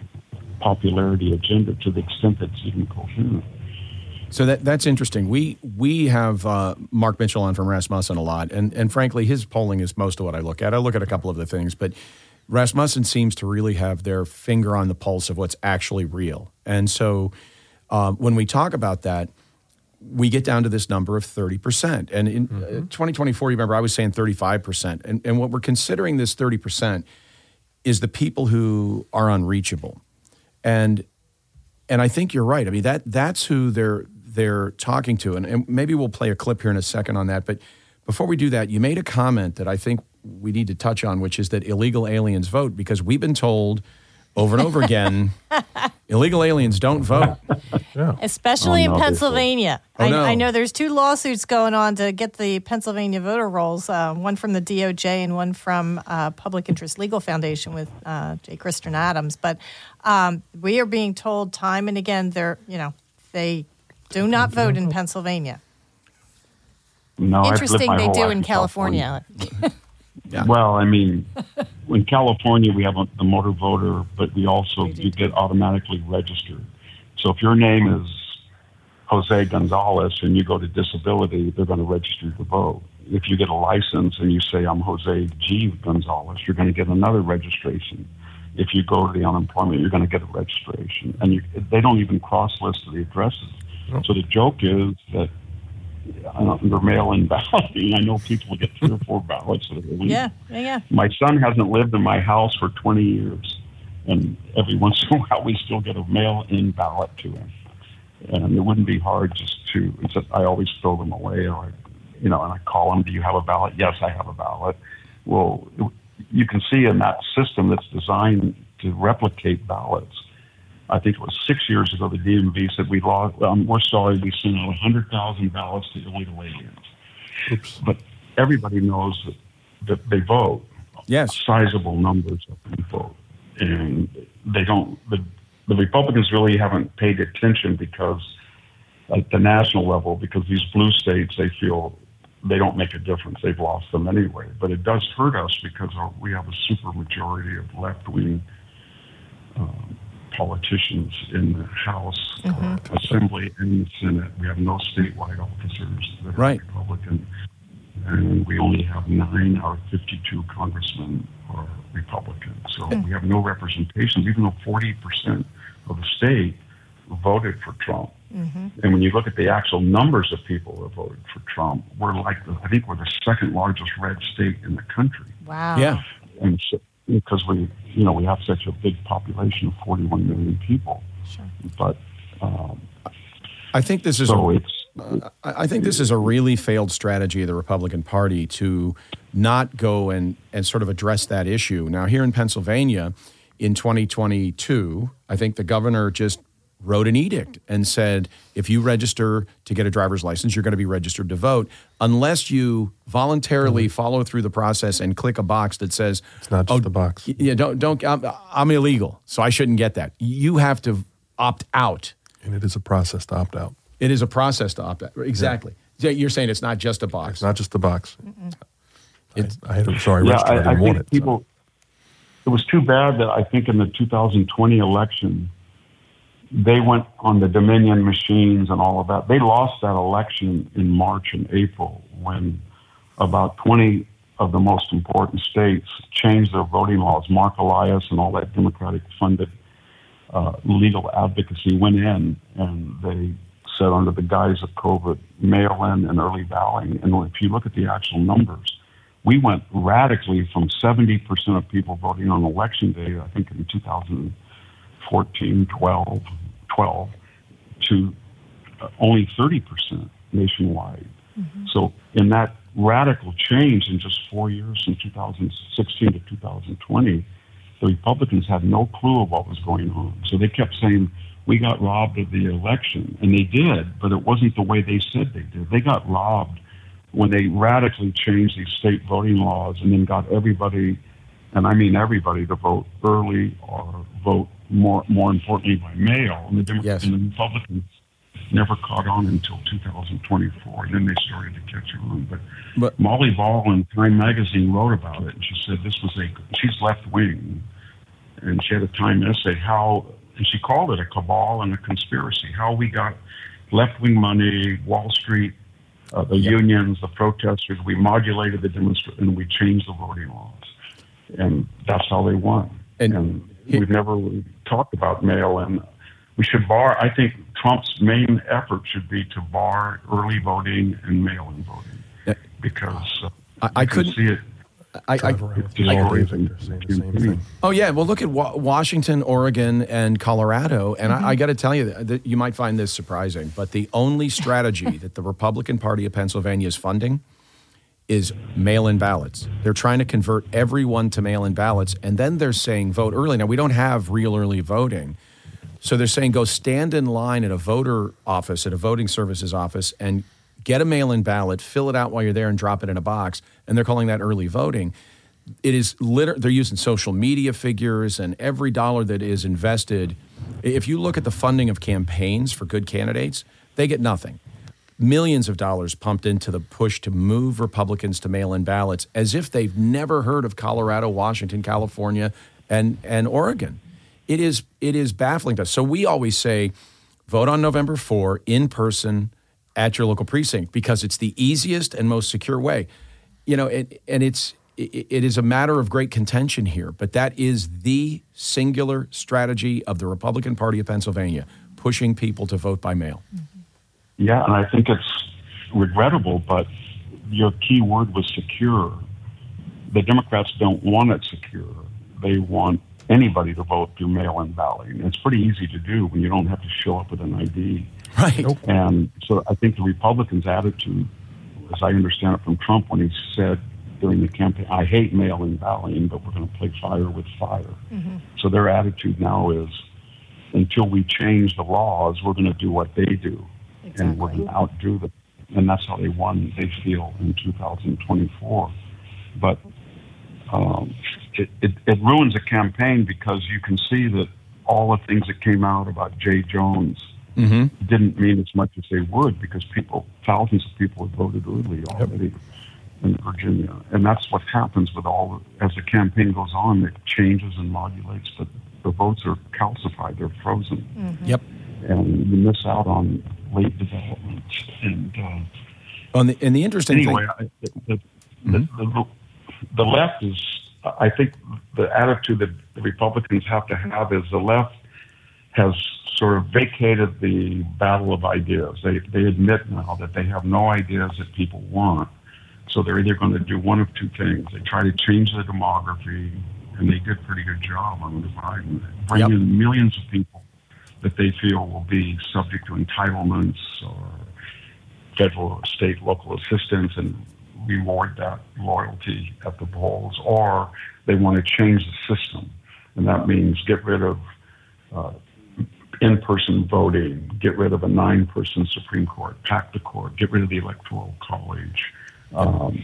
popularity agenda to the extent that it's even coherent. So that that's interesting. We we have uh, Mark Mitchell on from Rasmussen a lot, and and frankly, his polling is most of what I look at. I look at a couple of the things, but Rasmussen seems to really have their finger on the pulse of what's actually real. And so um, when we talk about that, we get down to this number of thirty percent. And in mm-hmm. uh, twenty twenty-four, you remember, I was saying thirty-five percent. And, and what we're considering this thirty percent is the people who are unreachable. And and I think you're right. I mean, that that's who they're they're talking to. And, and maybe we'll play a clip here in a second on that. But before we do that, you made a comment that I think we need to touch on, which is that illegal aliens vote, because we've been told over and over again, illegal aliens don't vote. Yeah. Especially oh, no, in Pennsylvania. Oh, I, no. I know there's two lawsuits going on to get the Pennsylvania voter rolls, uh, one from the D O J and one from uh, Public Interest Legal Foundation with uh, J. Kristen Adams. But um, we are being told time and again, they're, you know, they do not vote in Pennsylvania. No, Interesting they do in in California. California. Yeah. Well, I mean, in California, we have a, the motor voter, but we also you get automatically registered. So if your name is Jose Gonzalez and you go to disability, they're going to register you to vote. If you get a license and you say, I'm Jose G. Gonzalez, you're going to get another registration. If you go to the unemployment, you're going to get a registration. And you, they don't even cross-list the addresses. Oh. So the joke is that under mail-in balloting, I know people get three or four ballots that are illegal. Yeah, yeah, yeah. My son hasn't lived in my house for twenty years, and every once in a while we still get a mail-in ballot to him. And it wouldn't be hard just to, it's just, I always throw them away, or I, you know, and I call them, do you have a ballot? Yes, I have a ballot. Well, you can see in that system that's designed to replicate ballots, I think it was six years ago, the D M V said we lost, um, we're sorry, we sent out one hundred thousand ballots to illegal aliens. Oops. But everybody knows that, that they vote. Yes. Sizable numbers of them vote. And they don't, the, the Republicans really haven't paid attention because at the national level, because these blue states, they feel they don't make a difference. They've lost them anyway. But it does hurt us because we have a super majority of left-wing um, politicians in the House, mm-hmm. Assembly, and the Senate. We have no statewide officers that are right. Republican. And we only have nine out of fifty-two congressmen are Republican. So mm. we have no representation, even though forty percent of the state voted for Trump. Mm-hmm. And when you look at the actual numbers of people who voted for Trump, we're like, the, I think we're the second largest red state in the country. Wow. Yeah. And so, because we, you know, we have such a big population of forty-one million people. Sure. But um, I think this is so a, it's, uh, I think this is a really failed strategy of the Republican Party to not go and, and sort of address that issue. Now, here in Pennsylvania, in twenty twenty-two, I think the governor just wrote an edict and said, if you register to get a driver's license, you're going to be registered to vote, unless you voluntarily mm-hmm. follow through the process and click a box that says, it's not just oh, a box. Yeah, don't, don't, I'm, I'm illegal, so I shouldn't get that. You have to opt out. And it is a process to opt out. It is a process to opt out. Exactly. Yeah. You're saying it's not just a box. It's not just a box. It's, I, I had to, sorry, yeah, registered. I, I didn't I want think it. People, so. it was too bad that I think in the two thousand twenty election, they went on the Dominion machines and all of that. They lost that election in March and April when about twenty of the most important states changed their voting laws. Mark Elias and all that Democratic-funded uh, legal advocacy went in, and they said under the guise of COVID, mail-in and early balloting. And if you look at the actual numbers, we went radically from seventy percent of people voting on election day, I think in two thousand fourteen, twelve, twelve, to uh, only thirty percent nationwide. Mm-hmm. So in that radical change in just four years, from two thousand sixteen to two thousand twenty, the Republicans had no clue of what was going on. So they kept saying, we got robbed of the election. And they did, but it wasn't the way they said they did. They got robbed when they radically changed these state voting laws and then got everybody, and I mean everybody, to vote early or vote more more importantly by mail. And the, Democrats yes. and the Republicans never caught on until two thousand twenty-four. And then they started to catch on. But, but Molly Ball in Time magazine wrote about it, and she said this was a, she's left-wing, and she had a Time essay, how, and she called it a cabal and a conspiracy, how we got left-wing money, Wall Street, Uh, the yep. unions, the protesters, we modulated the demonstration, and we changed the voting laws. And that's how they won. And, and he, we've never really talked about mail-in. We should bar, I think Trump's main effort should be to bar early voting and mail-in voting. Yeah. Because uh, I, I couldn't see it. I, I, I, oh, yeah. Well, look at wa- Washington, Oregon, and Colorado. And mm-hmm. I, I got to tell you, that, that you might find this surprising, but the only strategy that the Republican Party of Pennsylvania is funding is mail-in ballots. They're trying to convert everyone to mail-in ballots, and then they're saying vote early. Now, we don't have real early voting. So they're saying go stand in line at a voter office, at a voting services office, and get a mail-in ballot, fill it out while you're there, and drop it in a box, and they're calling that early voting. It is liter- they're using social media figures, and every dollar that is invested, if you look at the funding of campaigns for good candidates, they get nothing. Millions of dollars pumped into the push to move Republicans to mail-in ballots, as if they've never heard of Colorado, Washington, California, and, and Oregon. It is it is baffling to us. So we always say, vote on November fourth in person at your local precinct, because it's the easiest and most secure way. You know, it, and it's it, it is a matter of great contention here, but that is the singular strategy of the Republican Party of Pennsylvania, pushing people to vote by mail. Yeah, and I think it's regrettable, but your key word was secure. The Democrats don't want it secure. They want anybody to vote through mail-in balloting. It's pretty easy to do when you don't have to show up with an I D. Right. And so I think the Republicans' attitude, as I understand it from Trump when he said during the campaign, I hate mail-in balloting, but we're going to play fire with fire. Mm-hmm. So their attitude now is, until we change the laws, we're going to do what they do. Exactly. And we're going to outdo them. And that's how they won, they feel, in two thousand twenty-four. But um, it, it, it ruins a campaign, because you can see that all the things that came out about Jay Jones mm-hmm. didn't mean as much as they would, because people, thousands of people had voted early already yep. in Virginia. And that's what happens with all, the, as the campaign goes on, it changes and modulates, but the votes are calcified, they're frozen. Mm-hmm. Yep. And you miss out on late developments. And uh, on the, and the interesting anyway, thing... I, the, mm-hmm. the, the, the left is, I think the attitude that the Republicans have to have is the left has sort of vacated the battle of ideas. They they admit now that they have no ideas that people want. So they're either going to do one of two things. They try to change the demography, and they did a pretty good job on the Biden. Bring yep. in millions of people that they feel will be subject to entitlements or federal or state local assistance, and reward that loyalty at the polls. Or they want to change the system, and that means get rid of uh, in-person voting, get rid of a nine-person Supreme Court, pack the court, get rid of the Electoral College, um,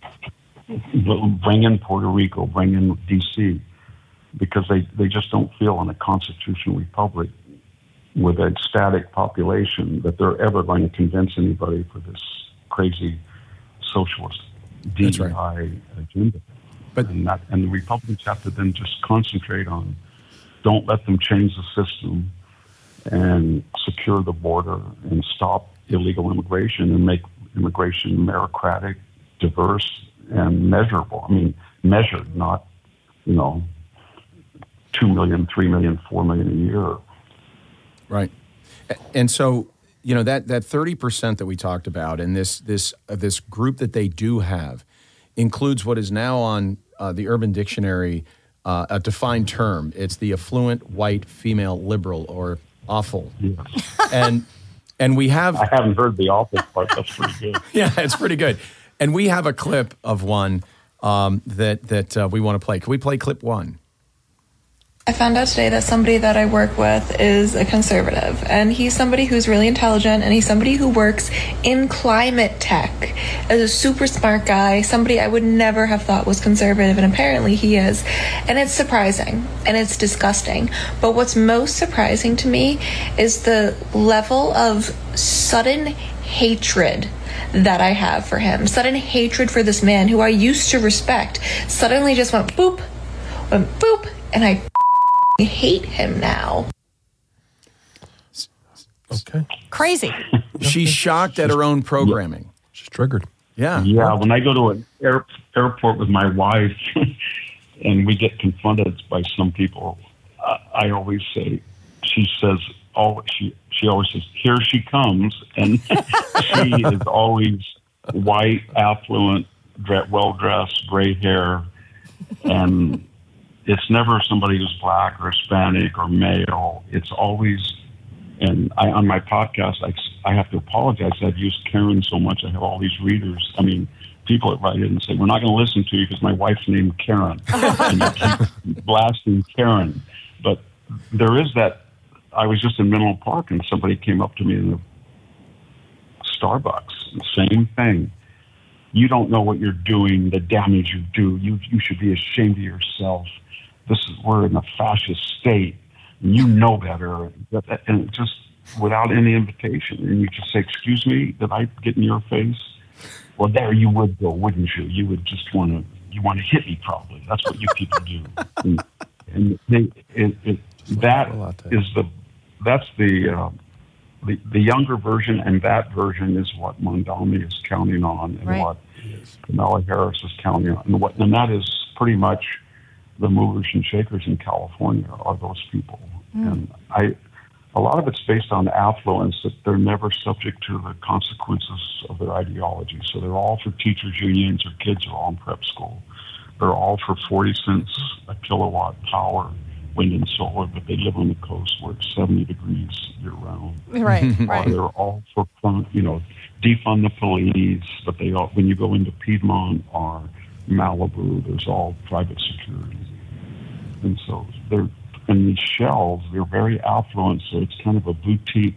bring in Puerto Rico, bring in D C, because they, they just don't feel in a constitutional republic with a static population that they're ever going to convince anybody for this crazy socialist D E I right. agenda. But and, that, and the Republicans have to then just concentrate on, don't let them change the system and secure the border and stop illegal immigration and make immigration meritocratic, diverse, and measurable. I mean, measured, not, you know, two million, three million, four million a year. Right. And so, you know, that, that thirty percent that we talked about and this, this, uh, this group that they do have includes what is now on uh, the Urban Dictionary uh, a defined term. It's the affluent white female liberal, or awful. Yeah. And and we have... I haven't heard the awful part. That's pretty good. Yeah, it's pretty good. And we have a clip of one um, that, that uh, we want to play. Can we play clip one? I found out today that somebody that I work with is a conservative, and he's somebody who's really intelligent, and he's somebody who works in climate tech as a super smart guy, somebody I would never have thought was conservative, and apparently he is. And it's surprising, and it's disgusting. But what's most surprising to me is the level of sudden hatred that I have for him. Sudden hatred for this man who I used to respect suddenly just went boop, went boop, and I hate him now. Okay. Crazy. She's shocked at her own programming. She's triggered. Yeah. Yeah, when I go to an air, airport with my wife and we get confronted by some people, I, I always say, she says, oh, she, she always says, here she comes. And she is always white, affluent, dre- well-dressed, gray hair, and it's never somebody who's black or Hispanic or male. It's always, and I, on my podcast, I, I have to apologize. I've used Karen so much. I have all these readers. I mean, people that write in and say, we're not going to listen to you because my wife's named Karen. And you keep blasting Karen. But there is that. I was just in Menlo Park and somebody came up to me in the Starbucks. Same thing. You don't know what you're doing, the damage you do. You, you should be ashamed of yourself. This is, we're in a fascist state, and you know better, and just without any invitation. And you just say, excuse me, did I get in your face? Well, there you would go, wouldn't you? You would just want to, you want to hit me probably. That's what you people do. And, and they, it, it, that is the, that's the, uh, the, the younger version, and that version is what Mondami is counting on, and right. what Kamala Harris is counting on. And, what, and that is pretty much the movers and shakers in California are those people. Mm. And I, a lot of it's based on affluence, that they're never subject to the consequences of their ideology. So they're all for teachers' unions, or kids are all in prep school. They're all for forty cents a kilowatt power, wind and solar, but they live on the coast where it's seventy degrees year round. Right, right. Or they're all for, you know, defund the police, but they all, when you go into Piedmont or Malibu, there's all private security. And so they're, and these shells, they're very affluent, so it's kind of a boutique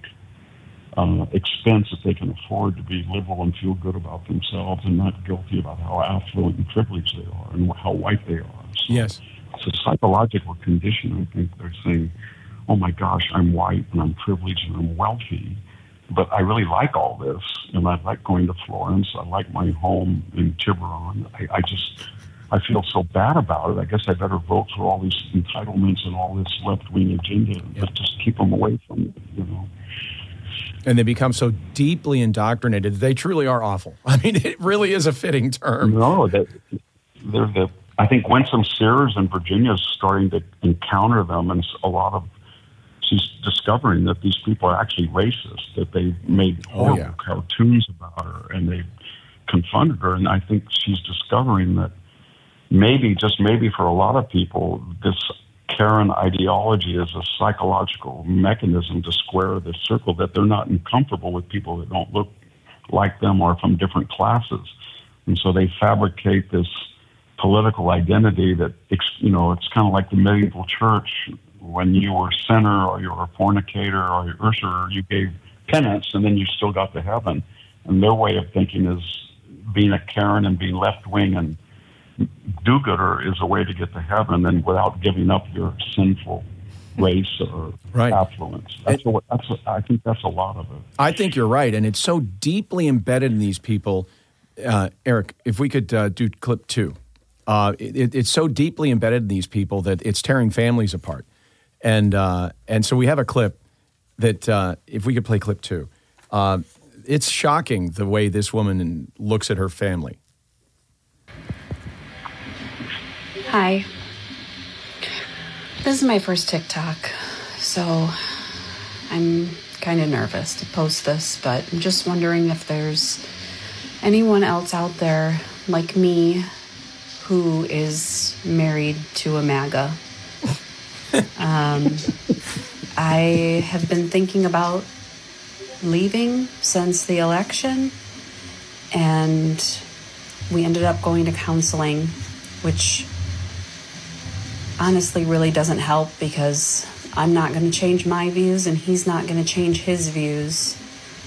uh, expense that they can afford to be liberal and feel good about themselves and not guilty about how affluent and privileged they are and how white they are. So Yes. it's a psychological condition. I think they're saying, oh my gosh, I'm white and I'm privileged and I'm wealthy, but I really like all this, and I like going to Florence. I like my home in Tiburon. I, I just, I feel so bad about it. I guess I better vote for all these entitlements and all this left-wing agenda, but just keep them away from it, you know. And they become so deeply indoctrinated. They truly are awful. I mean, it really is a fitting term. No, that they're the. I think Winsome Sears in Virginia is starting to encounter them, and a lot of. She's discovering that these people are actually racist, that they made horrible oh, yeah. cartoons about her, and they confronted her. And I think she's discovering that maybe, just maybe for a lot of people, this Karen ideology is a psychological mechanism to square the circle, that they're not uncomfortable with people that don't look like them or from different classes. And so they fabricate this political identity that, you know, it's kind of like the medieval church. When you were a sinner or you were a fornicator or you're usurer, you gave penance and then you still got to heaven. And their way of thinking is being a Karen and being left-wing and do-gooder is a way to get to heaven, and without giving up your sinful race or right. affluence. That's what, that's what, I think that's a lot of it. I think you're right, and it's so deeply embedded in these people. Uh, Eric, if we could uh, do clip two. Uh, it, it's so deeply embedded in these people that it's tearing families apart. And uh, and so we have a clip that, uh, if we could play clip two, uh, it's shocking the way this woman looks at her family. Hi. This is my first TikTok, so I'm kind of nervous to post this, but I'm just wondering if there's anyone else out there like me who is married to a MAGA. um, I have been thinking about leaving since the election, and we ended up going to counseling, which honestly really doesn't help because I'm not going to change my views and he's not going to change his views.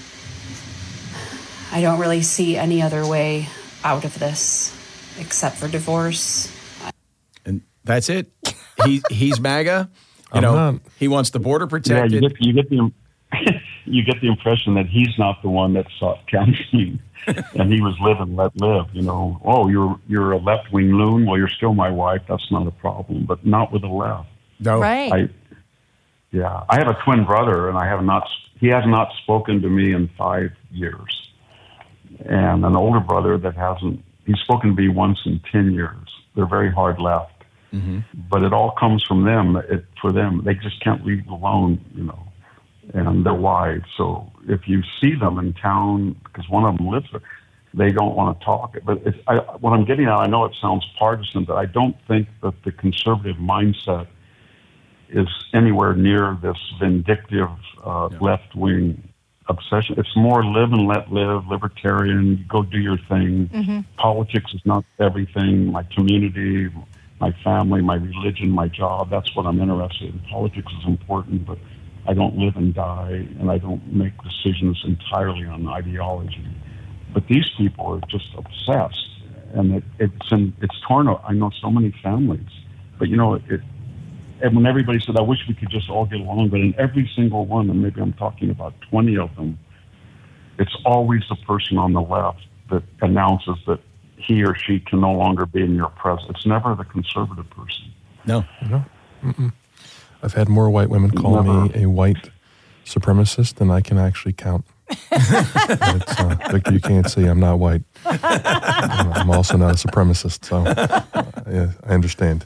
I don't really see any other way out of this except for divorce. And that's it. He he's MAGA. You I'm know, not. he wants the border Yeah, protected. you get, you get the you get the impression that he's not the one that sought counseling, and he was live and let live. You know, oh, you're you're a left wing loon. Well, you're still my wife. That's not a problem, but not with the left. No, Right. I, yeah, I have a twin brother, and I have not. He has not spoken to me in five years, and an older brother that hasn't. He's spoken to me once in ten years. They're very hard left, mm-hmm. but it all comes from them. It, for them, they just can't leave alone. You know. And their wives. So if you see them in town, because one of them lives there, they don't want to talk. But it's, I, what I'm getting at, I know it sounds partisan, but I don't think that the conservative mindset is anywhere near this vindictive uh, Yeah. left-wing obsession. It's more live and let live, libertarian, you go do your thing. Mm-hmm. Politics is not everything. My community, my family, my religion, my job, that's what I'm interested in. Politics is important, but I don't live and die, and I don't make decisions entirely on ideology. But these people are just obsessed, and it, it's in, it's torn up. I know so many families, but you know, it, it. And when everybody said, "I wish we could just all get along," but in every single one, and maybe I'm talking about twenty of them, it's always the person on the left that announces that he or she can no longer be in your presence. It's never the conservative person. no. No. Mm-mm. I've had more white women call Never. me a white supremacist than I can actually count. It's, uh, Victor, you can't see I'm not white. I'm also not a supremacist, so uh, yeah, I understand.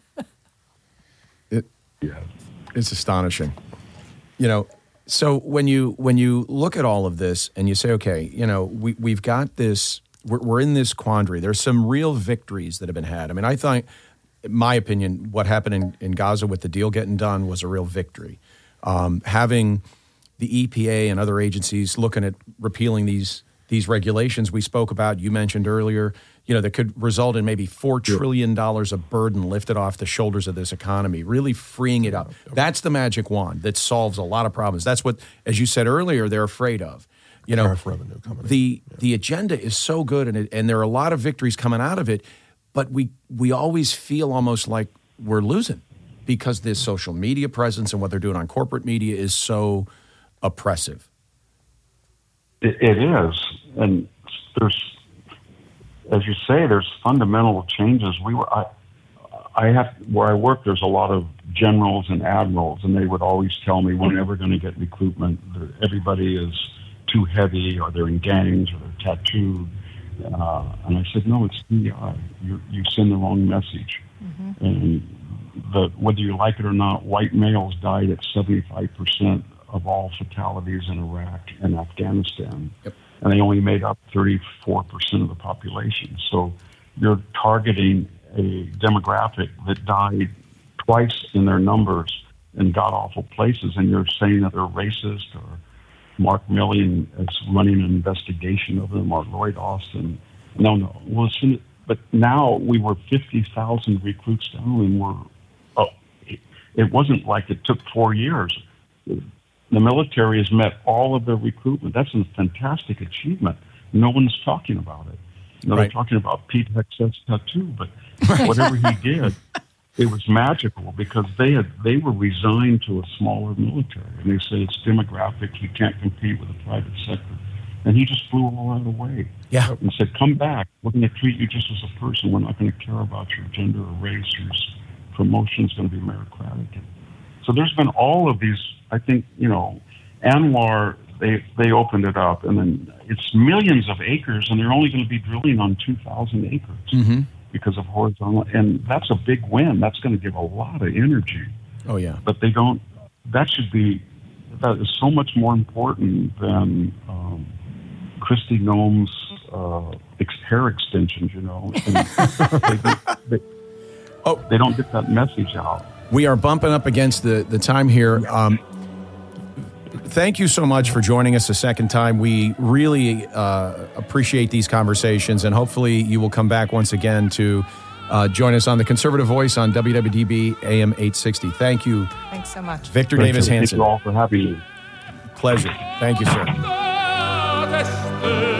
It, Yeah. it's astonishing. You know, so when you when you look at all of this and you say, okay, you know, we we've got this, we're, we're in this quandary. There's some real victories that have been had. I mean, I thought, in my opinion, what happened in, in Gaza with the deal getting done was a real victory. Um, having the E P A and other agencies looking at repealing these these regulations we spoke about, you mentioned earlier, you know, that could result in maybe four trillion dollars of burden lifted off the shoulders of this economy, really freeing it up. That's the magic wand that solves a lot of problems. That's what, as you said earlier, they're afraid of. You know, Tariff revenue coming in. the the agenda is so good, and it, and there are a lot of victories coming out of it, but we we always feel almost like we're losing because this social media presence and what they're doing on corporate media is so oppressive. It, it is, and there's, as you say, there's fundamental changes. We were, I, I have where I work. There's a lot of generals and admirals, and they would always tell me, "We're never going to get recruitment. Everybody is too heavy, or they're in gangs, or they're tattooed." Uh, and I said, "No, it's D E I. You you send the wrong message." Mm-hmm. And the, whether you like it or not, white males died at seventy-five percent of all fatalities in Iraq and Afghanistan. Yep. And they only made up thirty-four percent of the population. So you're targeting a demographic that died twice in their numbers in god-awful places, and you're saying that they're racist, or Mark Milley is running an investigation of them, or Lloyd Austin. No, no. Well, it's, but now we were fifty thousand recruits down, and we're, oh, it, it wasn't like it took four years. The military has met all of their recruitment. That's a fantastic achievement. No one's talking about it. You know, Right. They're talking about Pete Hexet's tattoo, but whatever he did, it was magical because they had they were resigned to a smaller military, and they said it's demographic. You can't compete with the private sector. And he just flew all right away. Yeah. And said, come back. We're going to treat you just as a person. We're not going to care about your gender or race. Your promotion is going to be meritocratic. So there's been all of these, I think, you know, Anwar, they they opened it up, and then it's millions of acres, and they're only going to be drilling on two thousand acres Mm-hmm. because of horizontal. And that's a big win. That's going to give a lot of energy. Oh, yeah. But they don't, that should be, that is so much more important than um, Kristi Noem's uh, ex- hair extensions, you know. And they, they, Oh. they don't get that message out. We are bumping up against the, the time here. Um, thank you so much for joining us a second time. We really uh, appreciate these conversations, and hopefully you will come back once again to uh, join us on the Conservative Voice on W W D B A M eight sixty. Thank you. Thanks so much. Victor Thank Davis you. Hanson. Thank you all for having me. Pleasure. Thank you, sir.